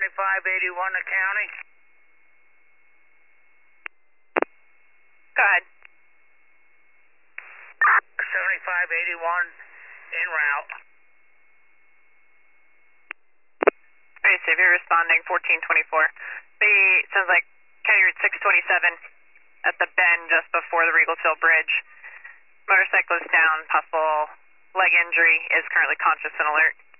7581 the county. Go ahead. 7581 en route. Very severe responding, 1424. Sounds like County Route 627 at the bend just before the Regalsville Bridge. Motorcyclist down, possible leg injury, is currently conscious and alert.